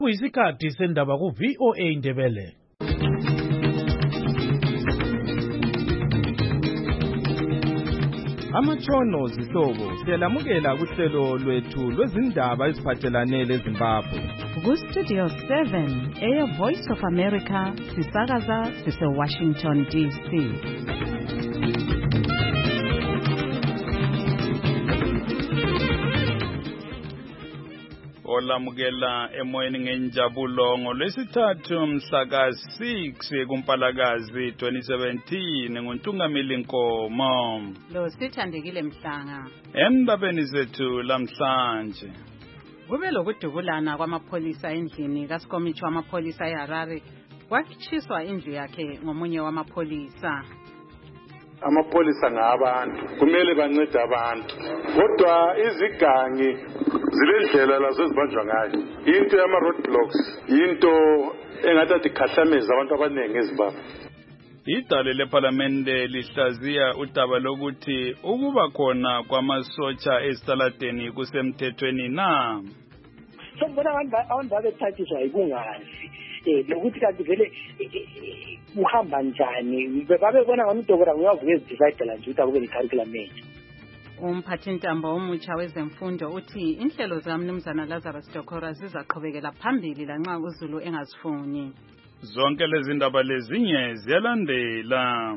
Kuyisikhathi sendaba ku VOA Indebele. Amatshono zihlobo siyalamukela kuhlelo lwethu lwezindaba eziphathelane leZimbabwe. Ku-Studio 7 Air Voice of America sisakaza sise-Washington DC. Olamukela emoyeni ngenjabulo ngolwesithathu mhla ka-6 kuMpalakazi 2017 nguNtungamili Nkomo. Lo Sithandekile Mhlanga. Endabeni zethu lamhlanje. Kube lokudubulana kwamapholisa endlini kaSkomichi wamapholisa eHarare kwatshiswa indlu yakhe ngomunye wamapholisa. Amapholisa ngabantu kumele bancede abantu kodwa izigangi zilendlela lazo ezibanjwa ngayo into yama roadblocks into engathi ikhahlameza abantu abaningi eZimbabwe. Idale leParlamente lihlaziya udaba lokuthi ukuba khona kwamasotsha esitaladeni kusemthethweni na. Sombona abantu babethathiswa yikungazi lokuthi kanti vele uhamba njani babebona ngamdokora uyavuka ezidivide la nje ukuthi akube necurriculum entsha. Umphathintambo omutsha wezemfundo uthi inhlelo zikaMnumzana Lazarus Dokora zizaqhubekela phambili lanxa uZulu engazifuni. Zonke lezi ndaba lezinye ziyalandela.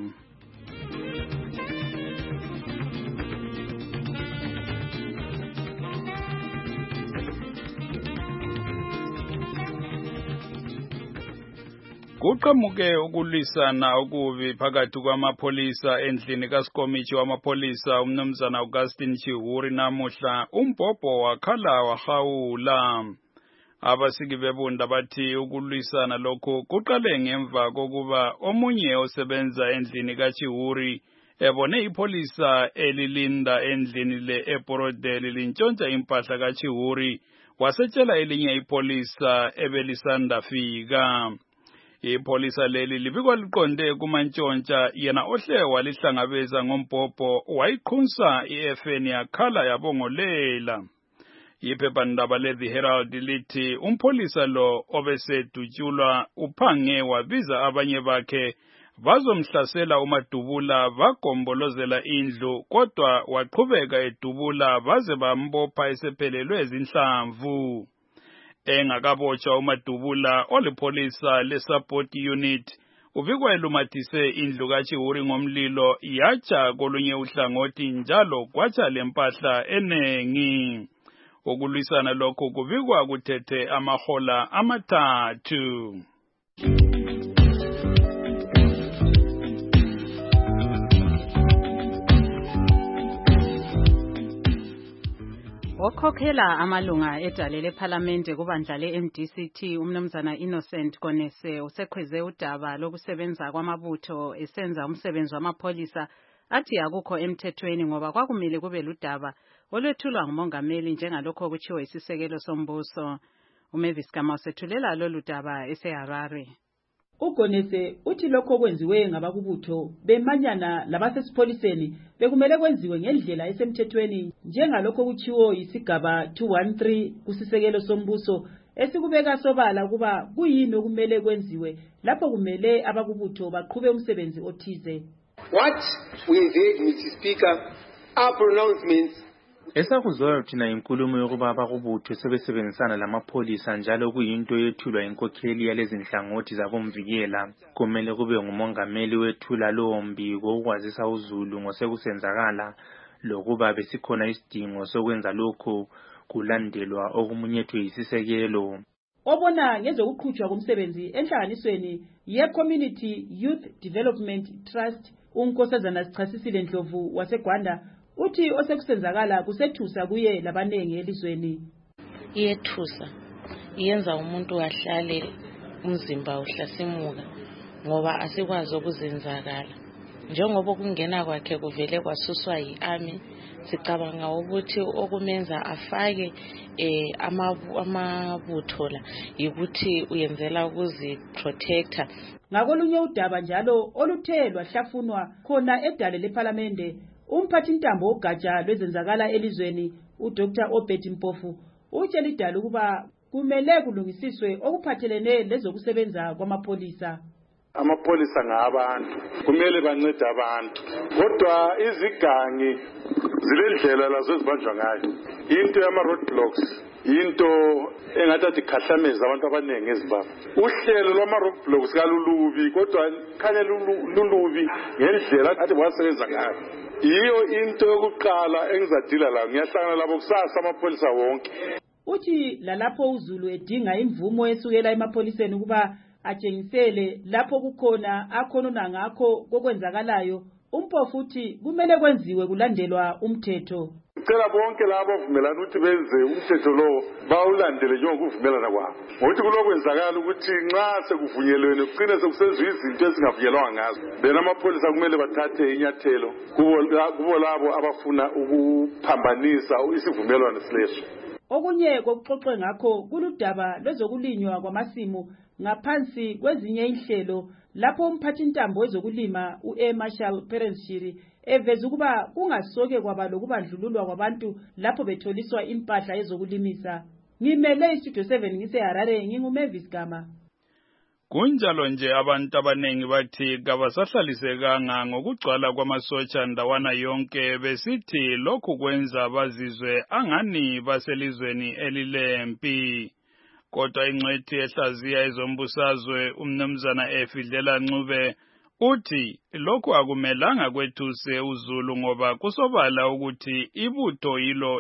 Kuqhamuke ukulwisana okubi phakathi kwamapholisa endlini kaSkomichi wamapholisa uMnumzana Augustine Chihuri namuhla umbhobho wakhala wahawula. Abasiki bebunda bathi ukulwisana lokho kuqale ngemva kokuba omunye osebenza endlini kaChihuri ebone ipholisa elilinda endlini le-Eporodeli lintshontsha impahla kaChihuri wasetshela elinye ipholisa ebelisanda fika. Ipholisa leli libikwa liqonde kumantshontsha yena ohle walihlangabeza ngombhobho wayiqhunsa iFN yakhala yabongolela. Iphephandaba le-The Herald lithi umpholisa lo obesedutshulwa uphange wabiza abanye bakhe bazomhlasela uMadubula bagombolozela indlu kodwa waqhubeka edubula baze bambopha esephelelwe ezinhlamvu. Engakabotshwa uMadubula olipholisa le-support unit ubikwa elumathise indlu kaChihuri ngomlilo yatsha kolunye uhlangothi njalo kwatsha lempahla enengi. Ukulwisana lokho kubikwa kuthethe amahola amathathu. Okhokhela amalunga edale leParlamente kubandla le-MDCT uMnumzana Innocent Konese usekhweze udaba lokusebenza kwamabutho esenza umsebenzi wamapholisa athi akukho emthethweni ngoba kwakumele kube ludaba olwethulwa ngumongameli njengalokho kutshiwo isisekelo sombuso. uMavis Kama usethulela lolu daba eseHarare. uGonese uthi lokho kwenziwe ngabakubutho bemanyana labasesipholiseni bekumele kwenziwe ngendlela esemthethweni njengalokho kutshiwo isigaba 213 kusisekelo sombuso esikubeka sobala kuba kuyini okumele kwenziwe lapho kumele abakubutho baqhube umsebenzi othize. What we heard, Mr. Speaker, are pronouncements. Esakuzwayo thina inkulumo yokuba abakubutho sebesebenzisana lamapholisa njalo kuyinto yethulwa inkokheli yalezi nhlangothi zabomvikela. Kumele kube ngumongameli wethula lowo mbiko ukwazisa uZulu ngosekusenzakala lokuba besikhona isidingo sokwenza lokho kulandelwa okumunyethwe yisisekelo. Obona ngezokuqhutshwa komsebenzi enhlanganisweni ye-Community Youth Development Trust uNkosazana Sichasisile Ndlovu waseGwanda uthi osekusenzakala kusethusa kuye labanengi elizweni. Iyethusa iyenza umuntu ahlale umzimba uhlasimuka ngoba asikwazi ukuzenzakala njengoba kungena kwakhe kuvele kwasuswa yi-army. Sicabanga ukuthi okumenza afake amabutho la yikuthi uyenzela ukuziprotecta. Ngakolunye udaba njalo oluthe lwahlafunwa khona edale leParlamente umphathintambo ogatsha lwezenzakala elizweni uDr. Obed Mpofu utshela idala ukuba kumele kulungisiswe okuphathelene lezokusebenza kwamapholisa. Amapholisa ngabantu kumele bancede abantu, kodwa izigangi zilendlela lazo ezibanjwa ngayo. Into yama-roadblocks into engathi ikhahlameza abantu abaningi eZimbabwe. Uhlelo lwama-roadblocks kalulubi, kodwa khanya lulubi ngendlela athi wasebenza ngayo. Iyo into yokuqala engizadila la, ngiyahlangana labo kusasa amapholisa wonke. Uthi lalapho uZulu edinga imvumo esukela emapholiseni ukuba atshengisele lapho kukhona akhonona ngakho kokwenzakalayo, uMpofu uthi kumele kwenziwe kulandelwa umthetho. Cela bonke labo abavumelana ukuthi benze umthetho lo bawulandele njengokuvumelana kwabo. Ngokuthi kulokwenzakala ukuthi nxa sekuvunyelwene kuqine sekusenzwe izinto ezingavunyelwanga ngazo, bena amapholisa kumele bathathe inyathelo kubo labo abafuna ukuphambanisa isivumelwano sileso. Okunye kokuxoxe ngakho kuludaba lwezokulinywa kwamasimu ngaphansi kwezinye inhlelo lapho umphathintambo wezokulima uMarshall Perensshiri eveza ukuba kungasoke kwaba lokubandlululwa kwabantu lapho betholiswa impahla yezokulimisa. Ngimele iStudio 7 ngiseHarare, nginguMavis Gama. Kunjalo nje abantu abanengi bathi kabasahlalisekanga ngokugcwala kwamasotsha ndawana yonke, besithi lokhu kwenza bazizwe angani baselizweni elilempi. Kodwa ingcwethi ehlaziya ezombusazwe umnumzana Efidlela Ncube uthi lokhu akumelanga kwethuse uZulu ngoba kusobala ukuthi ibutho yilo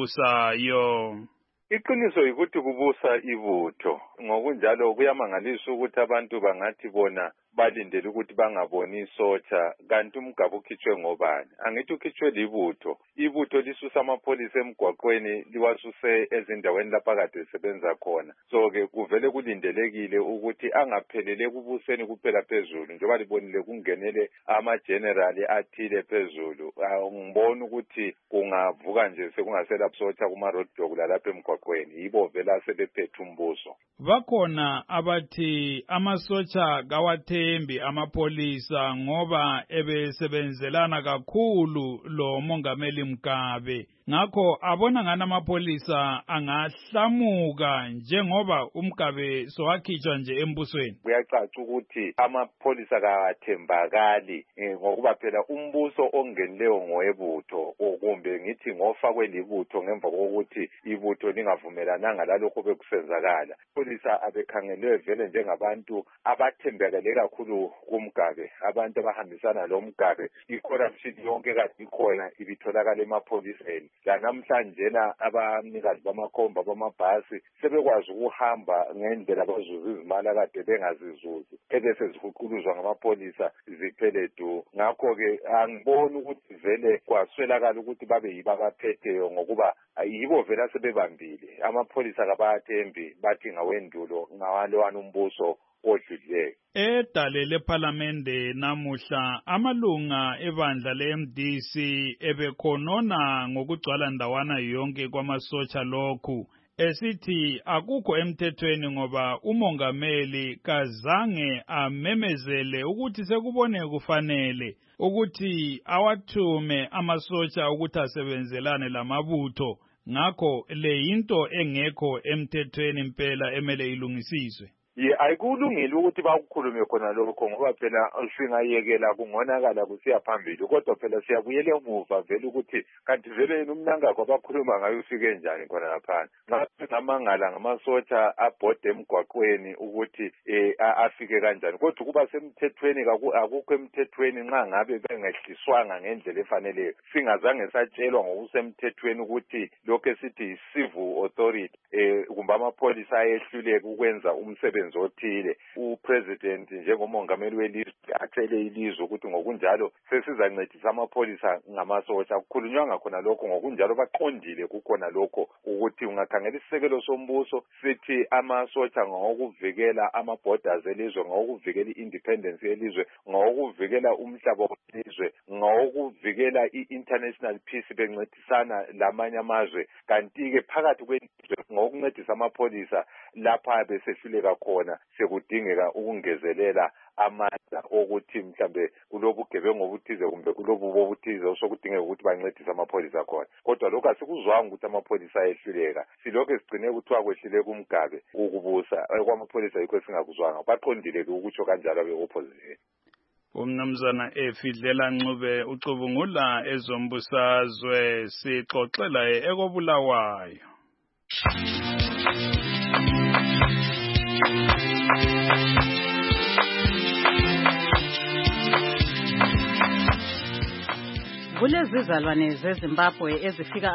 elibusayo. Iqiniso ukuthi kubusa ibutho, ngokunjalo kuyamangalisa ukuthi abantu bangathi bona balindele ukuthi bangaboni isotsha, kanti umgaba ukhitshwe ngobani? Angithi ukhitshwe libutho. Ibutho lisusa amapholisa emgwaqweni liwasuse ezindaweni lapha kade lisebenza khona. So-ke kuvele kulindelekile ukuthi angaphelele kubuseni kuphela phezulu, njengoba libonile kungenele amagenerali athile phezulu. Ngibona ukuthi kungavuka nje sekungasela busotsha kuma-roadblock lalapha emgwaqweni, yibo vela sebephethe umbuso. Bakhona abathi amasotsha kawathembi amapholisa ngoba ebesebenzelana kakhulu lo mongameli Mugabe. Ngakho abona ngani amapholisa angahlamuka njengoba uMugabe sowakhitshwa nje embusweni. Kuyacaca ukuthi amapholisa kawathembakali ngokuba phela umbuso ongenileyo ngowebutho, kumbe ngithi ngofakwe libutho ngemva kokuthi ibutho lingavumelananga lalokho bekusenzakala. Polisa abekhangelwe vele njengabantu abathembekele kakhulu kuMugabe, abantu abahambisana lo Mugabe. I-corruption yonke kade ikhona ibitholakala emapholiseni. La namhlanje abanikazi bamakhomba bamabhasi sebekwazi ukuhamba ngendlela abazuza izimali kade bengazizuzi, ebese zihuquluzwa ngamapholisa ziphele du. Ngakho-ke angiboni ukuthi vele kwaswelakala ukuthi babe yibo abaphetheyo ngokuba yibo vele sebebambile. Amapholisa kabathembi bathi ngawendulo ngawalowana umbuso odlulileyo. Edale lephalamende namuhla amalunga ebandla leMDC ebekhonona ngokugcwala ndawana yonke kwamasotsha lokhu, esithi akukho emthethweni ngoba umongameli kazange amemezele ukuthi sekubone kufanele ukuthi awathume amasotsha ukuthi asebenzelane lamabutho. Ngakho le yinto engekho emthethweni impela emele ilungisizwe. Ayikulungile ukuthi bakukhulume khona lokho ngoba phela singayekela kungonakala kusiya phambili, kodwa phela siyabuyela emuva vele ukuthi kanti vele yena umnangagwa abakhuluma ngayo ufike njani khona lapha. Ngamangala ngamasotsha abhode emgwaqweni ukuthi afike kanjani, kodwa kuba semthethweni akukho emthethweni nxa ngabe bengehliswanga ngendlela efaneleyo. Singazange satshelwa ngokusemthethweni ukuthi lokho esithi civil authority kumbe amapholisa ayehluleka ukwenza umsebenzi othile. Upresident njengomongameli welizwe acele ilizwe ukuthi ngokunjalo sesizancedisa amapholisa ngamasotsha. Kukhulunywanga khona lokho, ngokunjalo baqondile kukhona lokho ukuthi ungakhangela isisekelo sombuso sithi amasotsha ngokuvikela ama-borders elizwe, ngokuvikela i-independence yelizwe, ngokuvikela umhlaba welizwe, ngokuvikela i-international peace bencedisana lamanye amazwe. Kanti-ke phakathi kwelizwe ngokuncedisa amapholisa lapha besehluleka khona sekudingeka ukungezelela amandla okuthi mhlambe kulobugebengu obuthize kumbe kulobubo obuthize osokudingeka ukuthi bancedise amapholisa khona. Kodwa lokho asikuzwanga ukuthi amapholisa ayehluleka. Silokho sigcine kuthiwa kwehlile kumgabe ukubusa kwamapholisa yikho singakuzwanga. Baqondile ukutsho kanjalo abe-opposition. Umnumzana Efidlela Ncube ucubungula ezombusazwe sixoxela ekobulawayo. Kulezizalwane zeZimbabwe ezifika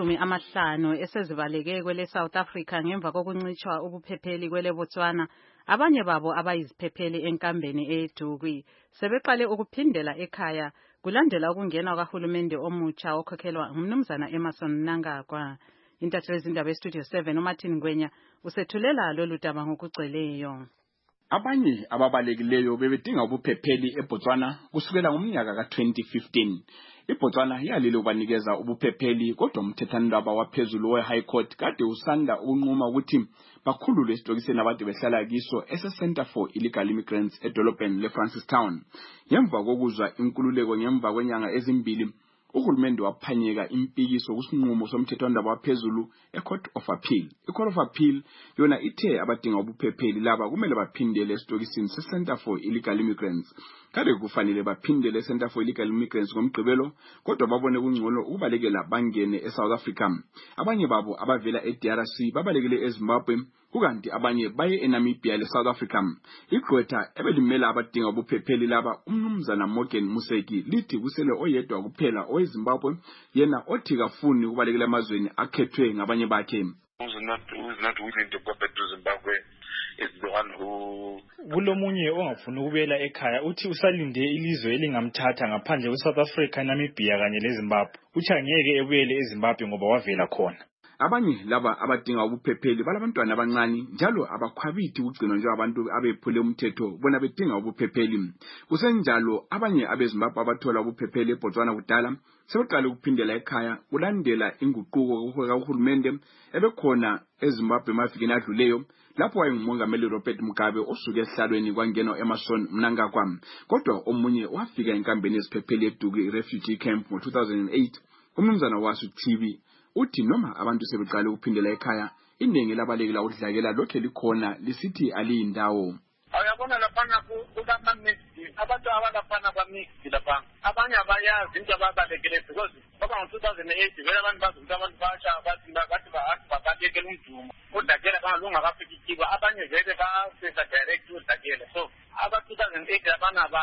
50 esezibaleke kwele South Africa ngemva kokuncitshwa ubuphepheli kwele Botswana. Abanye babo abayiziphepheli enkambeni eDukwi sebeqale ukuphindela ekhaya kulandela ukungena kahulumende omutsha okhokhelwa ngumnumzana Emmerson Mnangagwa. Intatheli zindaba eStudio 7 uMartin Ngwenya usethulela lolu daba ngokugcweleyo. Abanye ababalekileyo bebedinga ubuphepheli eBotswana kusukela ngomnyaka ka-2015. iBotswana yalile ukubanikeza ubuphepheli kodwa umthethandaba waphezulu we-High Court kade usanda ukunquma ukuthi bakhulule isitokiseni abantu behlala kiso ese-Center for Illegal Immigrants edolobheni leFrancistown. Ngemva kokuzwa inkululeko ngemva kwenyanga ezimbili, uhulumende waphanyeka impikiso kusinqumo somthethwandaba waphezulu eCourt of Appeal. iCourt of Appeal yona ithe abadinga ubuphepheli laba kumele baphindele esitokisini se-Center for Illegal Immigrants. Kade kufanele baphindele eCenter for Illegal Immigrants ngomgqibelo, kodwa babone kungcono ukubalekela bangene eSouth Africa. Abanye babo abavela eDRC babalekele eZimbabwe, kukanti abanye baye eNamibia leSouth Africa. Igqwetha ebelimela abadinga ubuphepheli laba umnumzana Morgan Museki lithi kusele oyedwa kuphela oweZimbabwe yena othi kafuni ukubalekela amazweni akhethwe ngabanye bakhe. Who's not willing to go back to Zimbabwe is the one who kulomunye ongafuna ukubuyela ekhaya uthi usalinde ilizwe elingamthatha ngaphandle kweSouth Africa, Namibia kanye leZimbabwe. Uthi angeke ebuyele eZimbabwe ngoba wavela khona. Abanye laba abadinga ubuphepheli balabantwana abancane njalo abakhwabithi ukugcinwa njengabantu abephule umthetho bona bedinga ubuphepheli. Kusenjalo abanye abeZimbabwe abathola ubuphepheli eBotswana kudala sebeqala ukuphindela ekhaya kulandela inguquko kahulumende ebekhona eZimbabwe emavikini adluleyo lapho wayengumongameli Robert Mugabe osuke esihlalweni kwangenwa Emmerson Mnangagwa. Kodwa omunye wafika enkambeni yesiphepheli eDukwi refugee camp ngo-2008. Umnumzana waso TV uthi noma abantu sebeqala ukuphindela ekhaya, iningi labalekela udlakela lokho likhona lisithi aliyindawo. Ayabona lapha kulama mixed abantu abalapha ba-mixed lapha. Abanye abayazi into ababalekele because ngoba ngo-2008 vele abantu bazi ukuthi abantu basha bathi babalekele umdumo udlakela bangakafiki ikiba. Abanye vele basenza direct udlakela. So aba-2008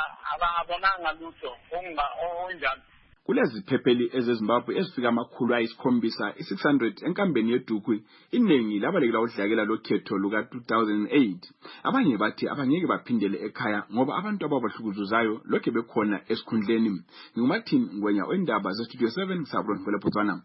ababonanga lutho onjalo. Kuleziphepheli ezeZimbabwe ezifika 600 enkambeni yeDukwi, iningi labalekela udlakela lokhetho luka-2008. Abanye bathi abangeke baphindele ekhaya ngoba abantu ababahlukuzuzayo lokho bekhona esikhundleni. NguMartin Ngwenya wendaba zeStudio 7 Sabron vele Botswana.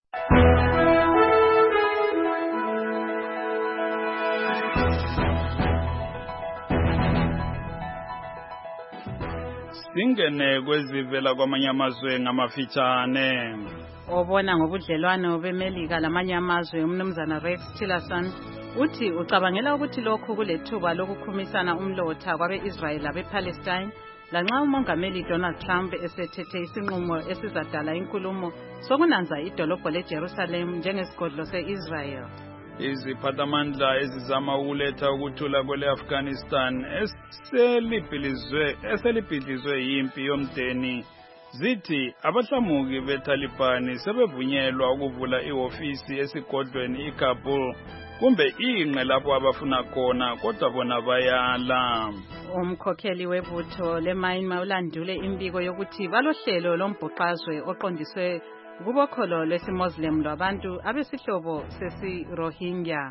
Singene kwezivela kwamanye amazwe ngamafitshane. Obona ngobudlelwano beMelika lamanye amazwe umnumzana Rex Tillerson uthi ucabangela ukuthi lokhu kulethuba lokukhumisana umlotha kwabe-Israel labe-Palestine lanxa umongameli Donald Trump esethethe isinqumo esizadala inkulumo sokunanza idolobho leJerusalem njengesigodlo se-Israel. Iziphathamandla ezizama ukuletha ukuthula kwele-Afghanistan eselibhidlizwe yimpi yomdeni zithi abahlamuki beTaliban sebevunyelwa ukuvula ihofisi esigodlweni iKabul kumbe ingqe lapho abafuna khona kodwa bona bayala. Umkhokheli webutho leMyanmar ulandule imbiko yokuthi balohlelo lombhuqazwe oqondiswe kubokholo lwesiMuslim lwabantu abesihlobo sesi-Rohingya.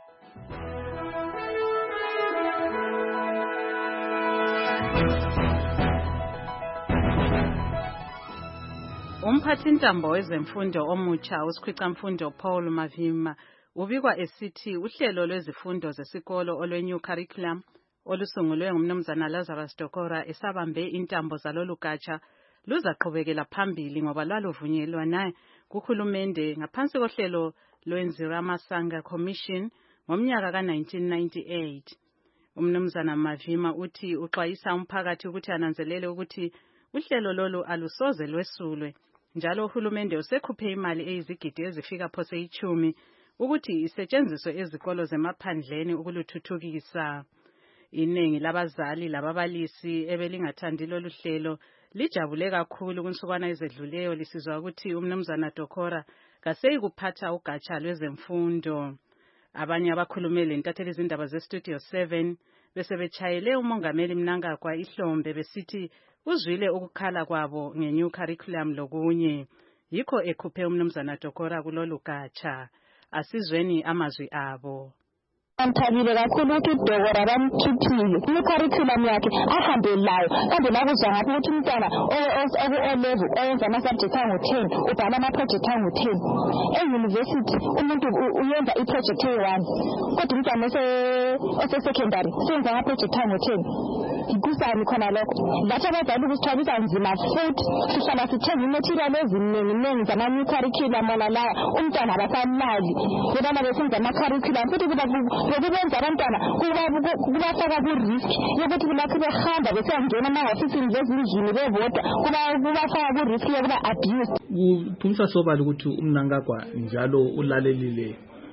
Umphathintambo wezemfundo omutsha usikhwicamfundo Paul Mavima ubikwa esithi uhlelo lwezifundo zesikolo olwe-New Curriculum olusungulwe ngumnumzana Lazarus Dokora esabambe intambo zalolugatsha luzaqhubekela phambili ngoba lwaluvunyelwa naye kuhulumende ngaphansi kohlelo lweNziramasanga Commission ngomnyaka ka-1998. Umnumzana Mavima uthi uxwayisa umphakathi ukuthi ananzelele ukuthi uhlelo lolu alusoze lwesulwe njalo uhulumende usekhuphe imali eyizigidi ezifika phose 10 ukuthi isetshenziswe ezikolo zemaphandleni ukuluthuthukisa. Iningi labazali lababalisi ebelingathandi lolu hlelo lijabule kakhulu kunsukwana ezedluleyo lisizwa ukuthi umnumzana Dokora kaseyikuphatha ugatsha lwezemfundo. Abanye abakhulumele intatheli izindaba zeStudio 7 besebechayele umongameli Mnangagwa ihlombe besithi uzwile ukukhala kwabo ngenew curriculum lokunye. Yikho ekhuphe umnumzana Dokora kulolu gatsha. Asizweni amazwi abo. Anthabile kakhulu ukuthi uDokora bamkhiphile i-curriculum yakhe ahambe layo kanti bakuzwa ngapha ukuthi umntwana oku-O-level oyenza ama-subject angu-10 ubhala ama-project angu-10 e-university umuntu uyenza i-project eyi-1 kodwa umntwana ose-secondary senza ama-project angu-10 kusani khona lokho lathi abazali ukusithwalisa nzima futhi sihlala sithenga imaterial eziningi zama-new curriculum lawa umntwana abasalali bebana besenza ama-curriculum futhi bekubenza abantwana kubafaka ku-risk yokuthi kulakho behamba besiyangena amahhofisini lezindlini bevota kubafaka ku-risk yokuba abuse. Kuphumisa sobala ukuthi uMnangagwa njalo ulalelile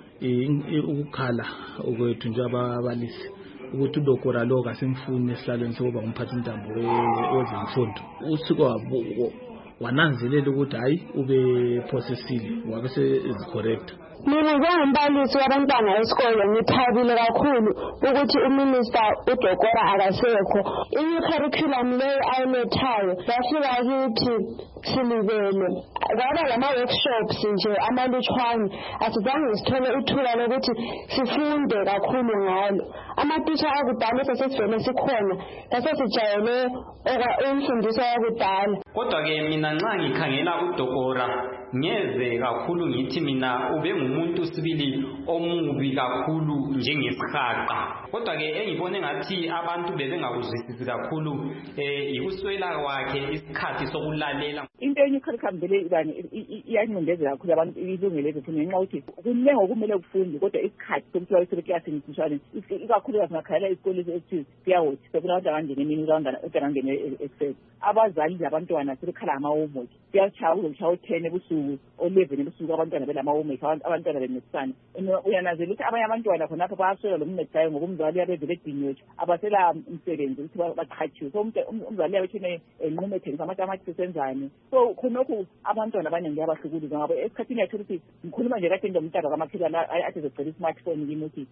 ukukhala okwethu njengababalisi ukuthi uDokora lo kasemfuni esihlalweni sokuba umphathi intambo wezemfundo. Usuku wabo wananzelela ukuthi hayi ube processile wabe sezicorrect. Mina njengombalisi wabantwana esikole ngithabile kakhulu ukuthi uMinister uDokora akasekho. I-new curriculum leyo ayilethayo bafika kithi silibele kwaba lama-workshops nje amalutshwane asizange sithole ithuba lokuthi sifunde kakhulu ngalo. Amatitsha akudala sesivele sikhona sasesijayele imfundiso yakudala. Kodwa-ke mina nxa ngikhangela uDokora ngeze kakhulu ngithi mina ube ngumuntu sibili omubi kakhulu njengesihaqa. Kodwa-ke engibone ngathi abantu bebengakuzwisisi kakhulu ikuswela kwakhe isikhathi sokulalela. Into enye curriculum vele iyancindezela kakhulu abantu ilungelo ezifundweni ngenxa yokuthi kunengi okumele kufunde kodwa isikhathi sokuthi wayeseleklasini sishane ikakhulukazi ngakhalela isikole esithize kuyawothi sekulabantu abangene emini angene ekuseni. Abazali labantwana sebekhala ama-homework kuyatshaya kuzokushaya u-10 ebusuku o-11 ebusuku abantwana belama-homework abantwana benesana. Uyanazela ukuthi abanye abantwana khonapho bayaswela lo mncedisayo ngoba umzali uyabevele edinyotsho abasela umsebenzi ukuthi baqhatshiwe. So umzali uyabethi enqume ethengisa amatamatisi senzani. So khonokho abantwana abaningi abahlukuluza ngabo esikhathini yakhe ukuthi ngikhuluma nje kade ngomntana kamakhelwane athi ezocela i-smartphone kimi ukuthi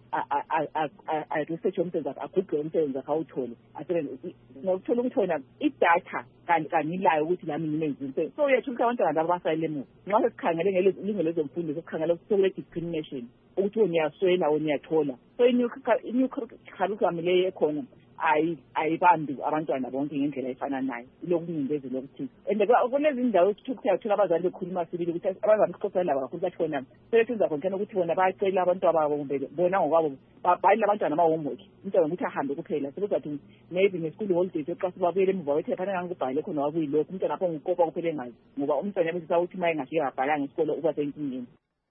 research umsebenzi agugqe umsebenzi akawuthole ngokuthola ukuthi wena idatha kanilayo ukuthi lami ngimenze umsebenzi. So uyathola ukuthi abantwana laba basayile emuva nxa sesikhangele ngelungelo lezemfundo sesikhangele sekule discrimination ukuthi wena uyaswela wena uyathola. So i-new curriculum leyo ekhona ayibambi abantwana bonke ngendlela efana nayo ilokuncindezela okuthile. And kulezi indawo ukuthola abazali bekhuluma sibili ukuthi abazali isikhosa laba kakhulu bathi bona sebenza khona ukuthi bona bayacela abantu babo kumbe bona ngokwabo bayile abantwana ama-homework umntwana ukuthi ahambe kuphela sekuzathi maybe ngesikulu holidays exa sibabuyele emuva wethe fanele ngikubhale khona wakuyilokhu umntwana apho ngikopa kuphela engazi ngoba umntwana yabesisa ukuthi uma engafike abhalanga isikolo uba senkingeni.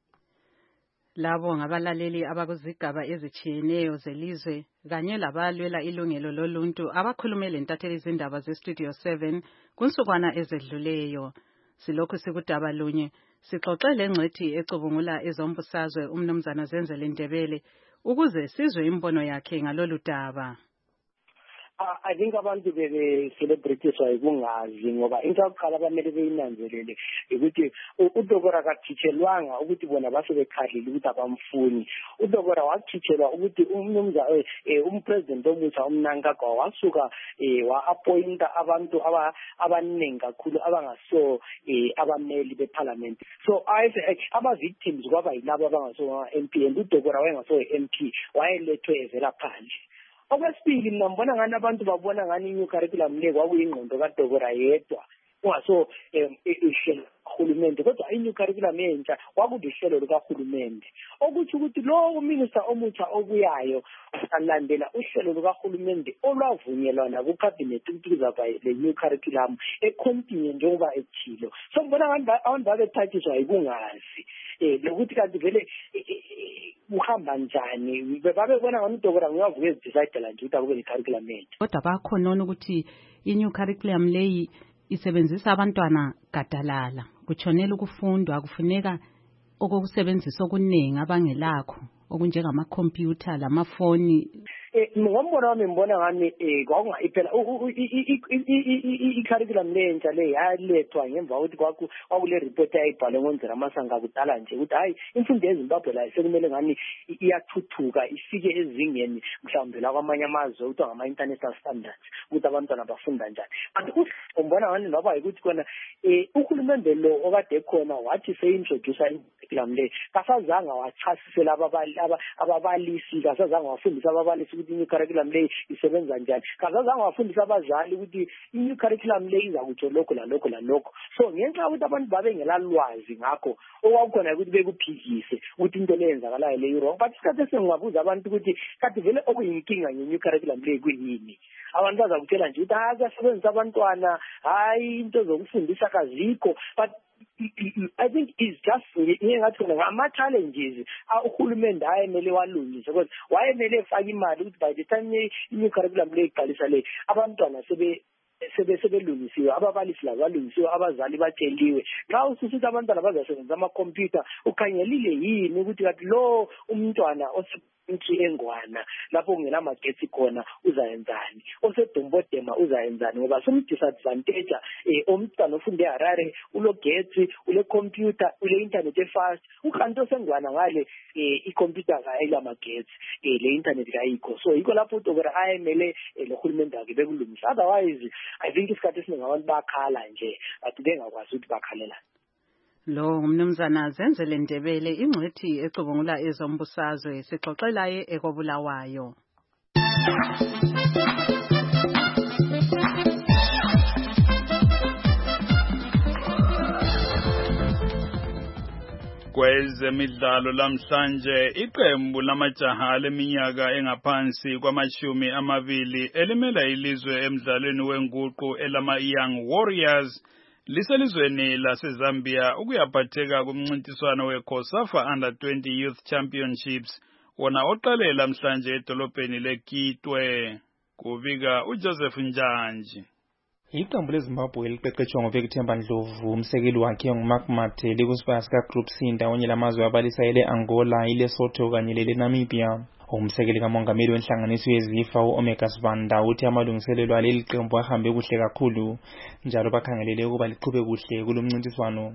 Labo ngabalaleli abakuzigaba ezitshiyeneyo zelizwe kanye labalwela ilungelo loluntu abakhulumele intatheli izindaba zeStudio 7 kunsukwana ezedluleyo. Silokhu sikudaba lunye sixoxele ngcethi ecubungula ezombusazwe umnumzana Zenzele Ndebele ukuze sizwe imbono yakhe ngalolu daba. I think abantu bebe-celebratiswa yikungazi ngoba into yokuqala abamele beyinanzelele ukuthi uDokora akathitshelwanga ukuthi bona base bekhalile ukuthi abamfuni. uDokora wathitshelwa ukuthi umpresident omutsha uMnangagwa wasuka wa-appointa abantu abaningi kakhulu abangaso abameli beparliament. So aba-victims kwaba yilabo abangaso MP and uDokora wayengaso MP wayelethwe evela phandle. Okwesibili mina ngibona ngani abantu babona ngani i-new curriculum le kwakuyingqondo kaDokora yedwa ungaso ihlelo kahulumende kodwa i-new curriculum entsha kwakulihlelo lukahulumende okuthi ukuthi lo minister omutsha obuyayo alandela uhlelo lukahulumende olwavunyelwana ku-cabinet ukuthi kuzaba le-new curriculum econtinue njengoba ethilo. So ngibona ngani abantu babethathiswa yikungazi lokuthi kanti vele uhamba njani babebona ngani udokora ngiyavuka ezidecide nje ukuthi akube le-curriculum entsha. Kodwa bakhonona ukuthi i-new curriculum leyi isebenzisa abantwana gadalala, kutshonela ukufundwa, kufuneka okokusebenzisa okuningi abangelakho okunjengamakhompyutha lamafoni. Ngombono wami ngibona ngani kwakungayiphela i-curriculum le entsha le yalethwa ngemva kokuthi kwakule report ayibhalwe ngoNzera Masanga kudala nje ukuthi hayi imfundo yeZimbabwe la sekumele ngani iyathuthuka ifike ezingeni mhlawumbe la kwamanye amazwe ukuthi ngama-international standards ukuthi abantwana bafunda njani. Kanti ngibona ngani noba ukuthi kona uhulumende lo okade khona wathi se-introduce i-curriculum le kasazanga wachasisela ababalisi, kasazanga wafundisa ababalisi ukuthi i-new curriculum le isebenza njani, kasazanga wafundisa abazali ukuthi i-new curriculum le iza kutsho lokho lalokho lalokho. So ngenxa yokuthi abantu babengelalwazi ngakho okwakukhona ukuthi bekuphikise ukuthi into le yenzakalayo le wrong. But isikhathi esingabuza abantu ukuthi kade vele okuyinkinga nge-new curriculum le kuyini, abantu bazakutshela nje ukuthi kuyasebenzisa abantwana, hayi into zokufundisa kazikho. But I think it's just ngingathi ama-challenges uhulumende ayemele walungise because wayemele efake imali ukuthi by the time i-new curriculum le iqalisa le abantwana sebelungisiwe, ababalisi labo balungisiwe, abazali batsheliwe. Nxa ususithi abantwana bazasebenzisa amakhompyutha ukhangelile yini ukuthi kathi lo umntwana engwana lapho kungelamagetsi khona uzayenzani, osedombodema uzayenzani, ngoba somdisadvantage umntwana ofunde eHarare ulogetsi, ule-computer, ule-internet efast, ukanti osengwana ngale ikhompyutha ayilamagetsi, le-internet kayikho. So yikho lapho udokora ayemele lo hulumende wakhe bekulungisa. Otherwise I think isikhathi esiningi abantu bakhala nje but bengakwazi ukuthi bakhalela. Lo mnumzana Zenzele Ndebele, ingcwethi ecubungula ezombusazwe, sixoxelaye ekobulawayo. Kwezemidlalo lamhlanje iqembu lamajaha leminyaka engaphansi kwama-20 elimela ilizwe emdlalweni wenguqu elama-Young Warriors liselizweni laseZambia ukuyaphatheka kumncintiswano weCOSAFA Under-20 Youth Championships wona oqale lamhlanje edolobheni leKitwe. Kubika uJoseph Njanji. Iqembu leZimbabwe liqeqetshwa ngoVictor Ndlovu, umsekeli wakhe nguMark Mathe, likusipaya sikaGroup C ndawonye lamazwe abalisa ele-Angola, iLesotho kanye lele-Namibia. Umsekeli kamongameli wenhlanganiso yeZIFA u-Omega Sibanda uthi amalungiselelo aleli qembu ahambe kuhle kakhulu njalo bakhangelele ukuba liqhube kuhle kulomncintiswano.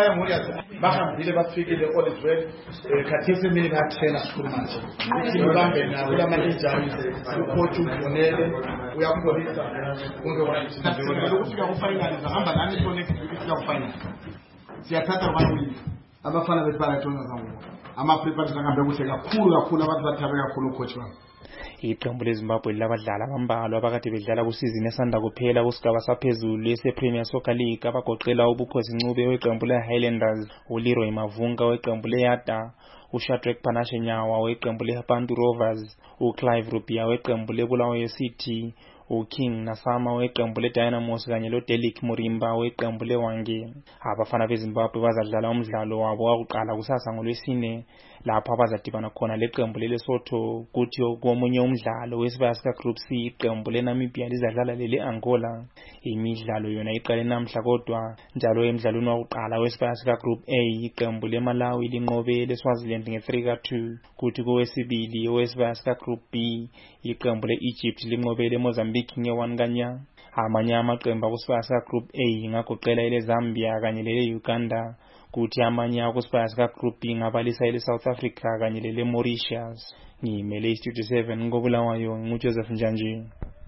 Bahambile bafikile Oliver khathesi mina ngathena sikhuluma nje ukuthi ubambe na kulama-injuries ucoach umbonele uyakholisa konke kwathi ukufika ku-final zahamba nani so next week ukufika ku-final siyathatha ababili abafana bethu zangu ama-preparation ahambe kuhle kakhulu abantu bathabe kakhulu ucoach wami. Iqembu leZimbabwe labadlali abambalwa abakade bedlala kusizini esanda kuphela kusigaba saphezulu ese-Premier Soccer League abagoqela uBukhosi Ncube weqembu le-Highlanders, uLeroy Mavunga weqembu le-Yada, uShadrack Panashe Nyawa weqembu le-Bantu Rovers, uClive Rupia weqembu le-Bulawayo City, uKing Nasama weqembu le-Dynamos kanye loDelic Murimba weqembu le-Wange. Abafana beZimbabwe bazadlala umdlalo wabo wakuqala kusasa ngoLwesine lapho abazadibana khona leqembu leLesotho, kuthi komunye umdlalo wesibaya sikaGroup C iqembu leNamibia lizadlala lele-Angola. Imidlalo yona iqale namhla kodwa njalo emidlalweni wakuqala wesibaya sikaGroup A iqembu leMalawi linqobe leSwaziland nge-3-2, kuthi kowesibili owesibaya sikaGroup B iqembu le-Egypt linqobe leMozambique nge-1-0. Amanye amaqembu akusibaya sikaGroup A ngagoqela eleZambia kanye lele-Uganda, kuthi amanye akusibaya sikaGroup B ngabalisa ele-South Africa kanye lele-Mauritius. Ngimele iStudio 7 ngobulawayo nguJoseph Njanji.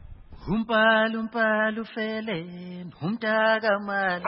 Umpalu fele umtaka mali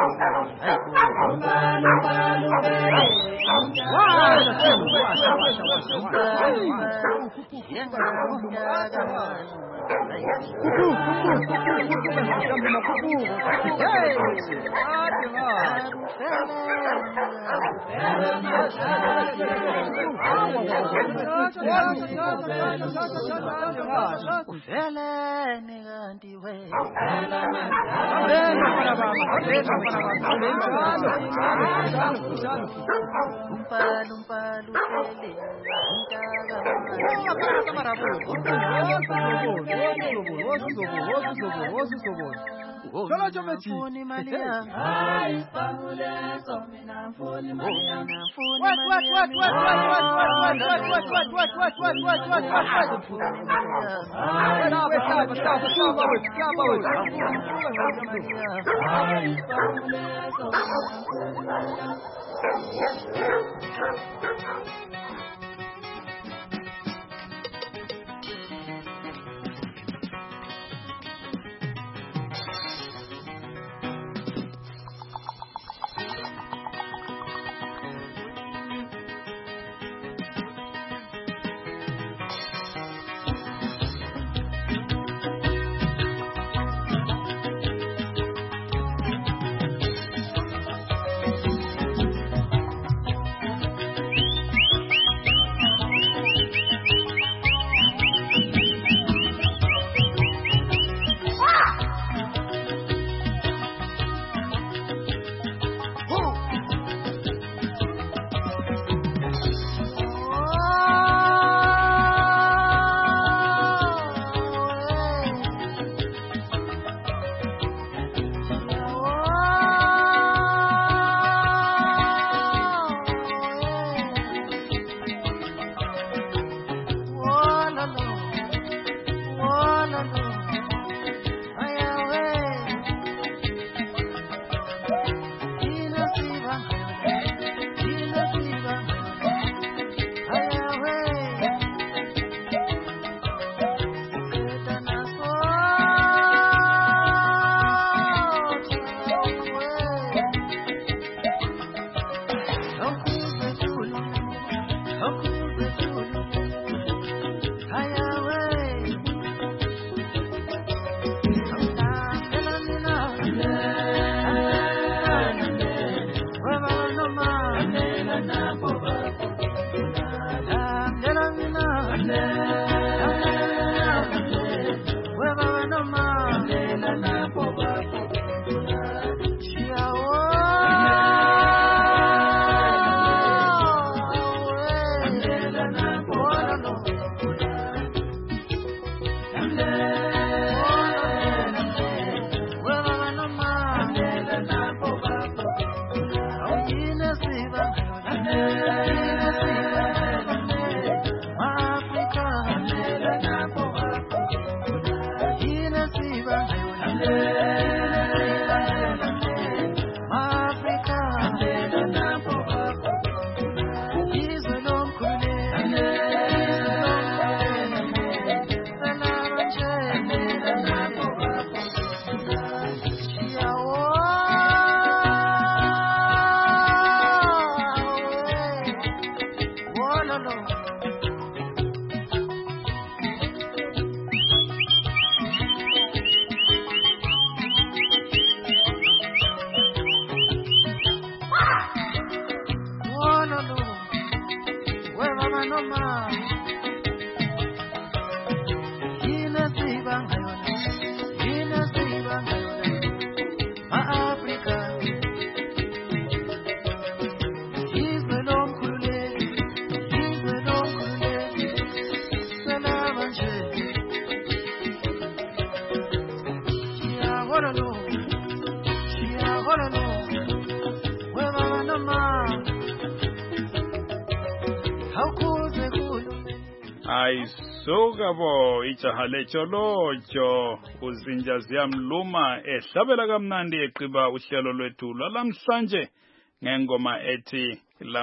Ayisukabo ijaha lecholojo uzinja ziyamluma ehlabela kamnandi eqiba uhlelo lwethu lwalamhlanje ngengoma ethi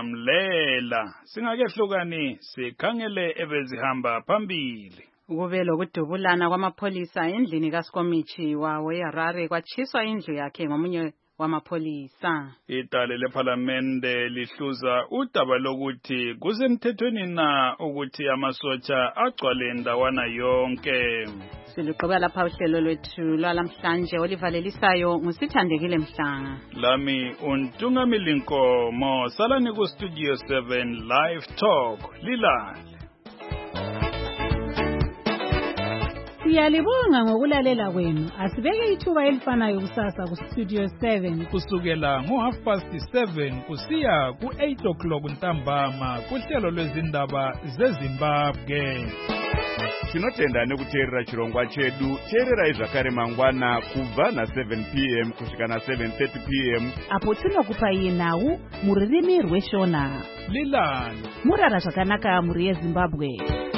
lamlela singakehlukani sikhangele ebezihamba phambili. Kube lokudubulana kwamapholisa endlini kaSkomichi wawo eHarare kwatshiswa indlu yakhe ngomunye wamapholisa. Idale leParlamente lihluza udaba lokuthi kusemthethweni na ukuthi amasotsha agcwale ndawana yonke. Siluqoba lapha uhlelo lwethu lwalamhlanje olivalelisayo ngusithandekile Mhlanga. Lami uNtungamili Nkomo, salani ku Studio 7 Live Talk lilale. Siyalibonga ngokulalela kwenu. Asibeke ithuba elifanayo kusasa ku Studio 7 kusukela ngo7:30 kusiya ku8 ntambama kuhlelo lwezindaba zeZimbabwe. Tinotenda kuteerera chirongwa chedu. Teererai zvakare mangwana kubva na7 p.m. kusvika na7:30 p.m. apo tinokupa iye nhau muririmi rweshona. Lilani murara zvakanaka muri yeZimbabwe.